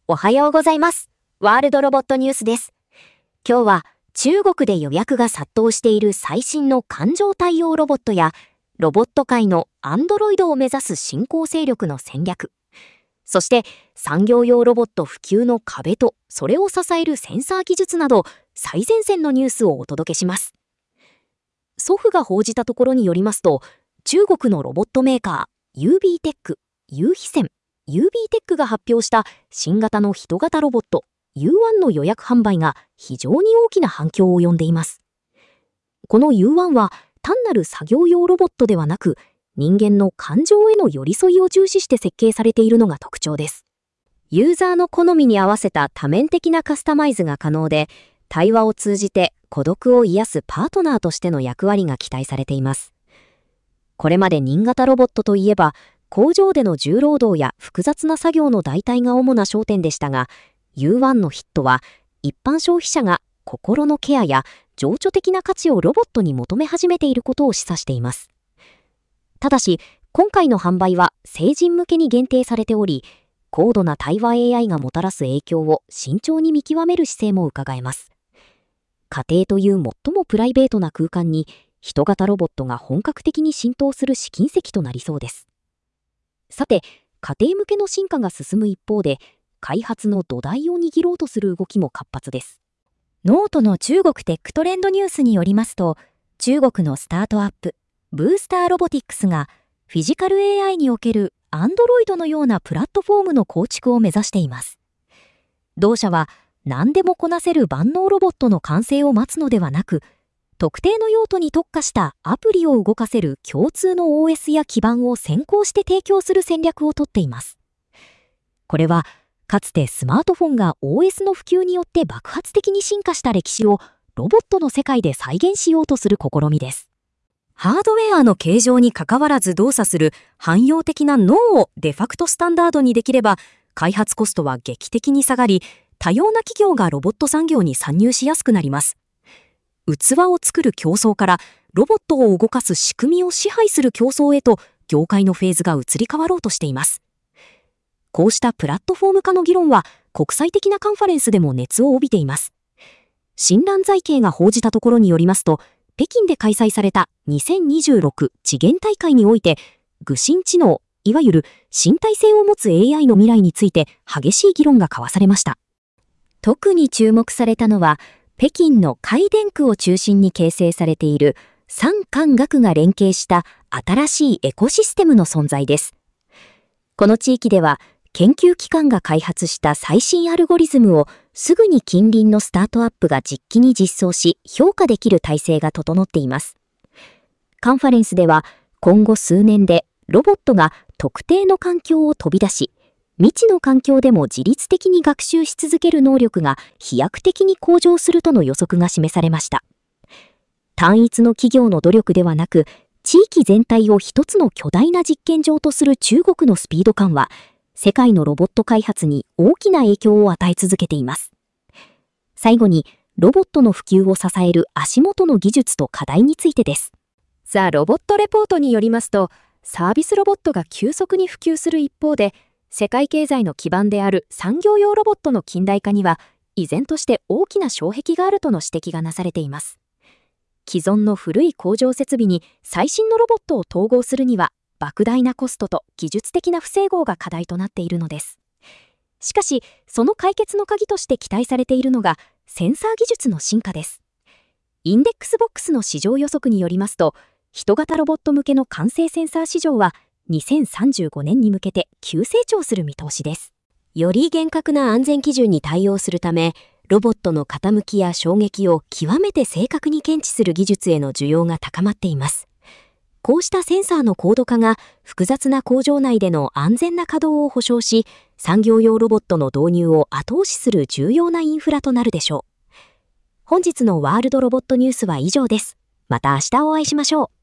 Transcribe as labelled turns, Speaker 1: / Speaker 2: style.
Speaker 1: おはようございます。ワールドロボットニュースです。今日は中国で予約が殺到している最新の感情対応ロボットや、ロボット界のアンドロイドを目指す新興勢力の戦略、そして産業用ロボット普及の壁とそれを支えるセンサー技術など最前線のニュースをお届けします。ソフが報じたところによりますと、中国のロボットメーカー UB テック、ユーヒセン、UB テックが発表した新型の人型ロボット U1 の予約販売が非常に大きな反響を呼んでいます。この U1 は単なる作業用ロボットではなく、人間の感情への寄り添いを重視して設計されているのが特徴です。ユーザーの好みに合わせた多面的なカスタマイズが可能で、対話を通じて孤独を癒すパートナーとしての役割が期待されています。これまで人型ロボットといえば、工場での重労働や複雑な作業の代替が主な焦点でしたが、U1 のヒットは一般消費者が心のケアや情緒的な価値をロボットに求め始めていることを示唆しています。ただし、今回の販売は成人向けに限定されており、高度な対話 AI がもたらす影響を慎重に見極める姿勢も伺えます。家庭という最もプライベートな空間に人型ロボットが本格的に浸透する試金石となりそうです。さて、家庭向けの進化が進む一方で、開発の土台を握ろうとする動きも活発です。ノートの中国テックトレンドニュースによりますと、中国のスタートアップ、ブースターロボティックスが、フィジカル AI におけるアンドロイドのようなプラットフォームの構築を目指しています。同社は、何でもこなせる万能ロボットの完成を待つのではなく、特定の用途に特化したアプリを動かせる共通の OS や基盤を先行して提供する戦略をとっています。これは、かつてスマートフォンが OS の普及によって爆発的に進化した歴史をロボットの世界で再現しようとする試みです。ハードウェアの形状に関わらず動作する汎用的な脳をデファクトスタンダードにできれば、開発コストは劇的に下がり、多様な企業がロボット産業に参入しやすくなります。器を作る競争からロボットを動かす仕組みを支配する競争へと業界のフェーズが移り変わろうとしています。こうしたプラットフォーム化の議論は国際的なカンファレンスでも熱を帯びています。新蘭財経が報じたところによりますと、北京で開催された2026次元大会において、具心知能、いわゆる身体性を持つ AI の未来について激しい議論が交わされました。特に注目されたのは、北京の海電区を中心に形成されている産官学が連携した新しいエコシステムの存在です。この地域では研究機関が開発した最新アルゴリズムをすぐに近隣のスタートアップが実機に実装し評価できる体制が整っています。カンファレンスでは今後数年でロボットが特定の環境を飛び出し、未知の環境でも自律的に学習し続ける能力が飛躍的に向上するとの予測が示されました。単一の企業の努力ではなく、地域全体を一つの巨大な実験場とする中国のスピード感は、世界のロボット開発に大きな影響を与え続けています。最後に、ロボットの普及を支える足元の技術と課題についてです。
Speaker 2: ザ・ロボットレポートによりますと、サービスロボットが急速に普及する一方で、世界経済の基盤である産業用ロボットの近代化には、依然として大きな障壁があるとの指摘がなされています。既存の古い工場設備に最新のロボットを統合するには、莫大なコストと技術的な不整合が課題となっているのです。しかし、その解決の鍵として期待されているのが、センサー技術の進化です。インデックスボックスの市場予測によりますと、人型ロボット向けの完成センサー市場は、2035年に向けて急成長する見通しです。より厳格な安全基準に対応するため、ロボットの傾きや衝撃を極めて正確に検知する技術への需要が高まっています。こうしたセンサーの高度化が複雑な工場内での安全な稼働を保証し、産業用ロボットの導入を後押しする重要なインフラとなるでしょう。本日のワールドロボットニュースは以上です。また明日お会いしましょう。